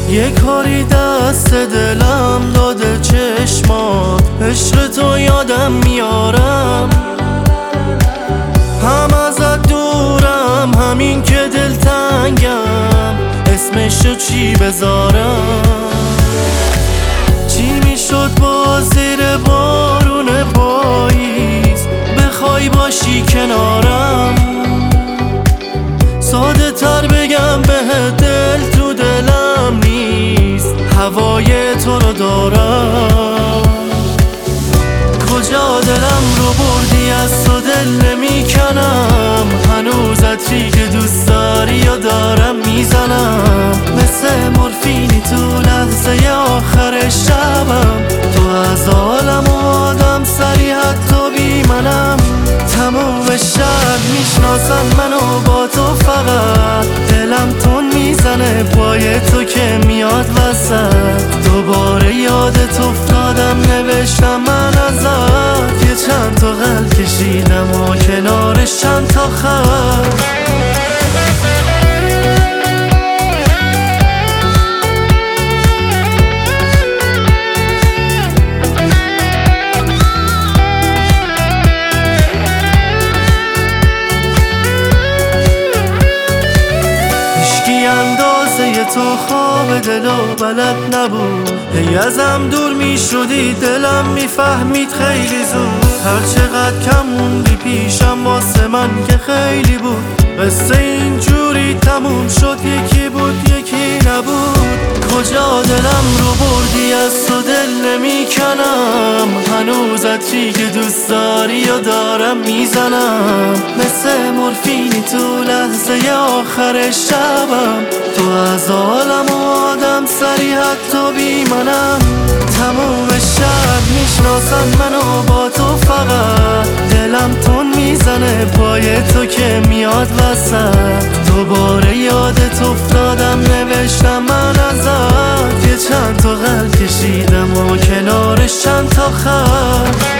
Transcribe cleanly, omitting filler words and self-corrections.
یه کاری دست دلم داده چشمات، عشق تو یادم میارم، هم ازت دورم، همین که دلتنگم، اسمشو چی بذارم؟ چی میشد با زیر بارون پاییز بخوای باشی کنارم؟ ساده تر بگم به دل تو دلم نیست، هوای تو رو دارم. کجا دلم رو بردی از تو دل نمیکنم، هنوز عطری که دوست داری و دارم میزنم، مثل مورفینی تو لحظه آخر شبم، تو از عالم و آدم سری حتی بی منم. تموم شهر میشناسن منو با تو، فقط دلم تون میزنه پای تو که میاد وسط. دوباره یادت افتادم نوشتم من ازت، یه چند تا قلب کشیدم و کنارش چند تا خط. تو خواب دلو بلد نبود، هی ازم دور میشدی دلم میفهمید خیلی زود. هر چقدر کم موندی پیشم واسه من که خیلی بود، قصه اینجوری تموم شد، یکی بود یکی نبود. کجا دلم رو بردی از تو دل نمیکنم، هنوز عطری که دوست داری و دارم میزنم، مثل مورفینی تو لحظه آخر شبم، تو از عالم و آدم سری حتی بی منم. تموم شهر میشناسن منو با تو، فقط دلم تون میزنه پای تو که میاد وسط. دوباره یادت افتادم نوشتم من ازت، یه چند تا قلب کشیدم و کنارش چند تا خط.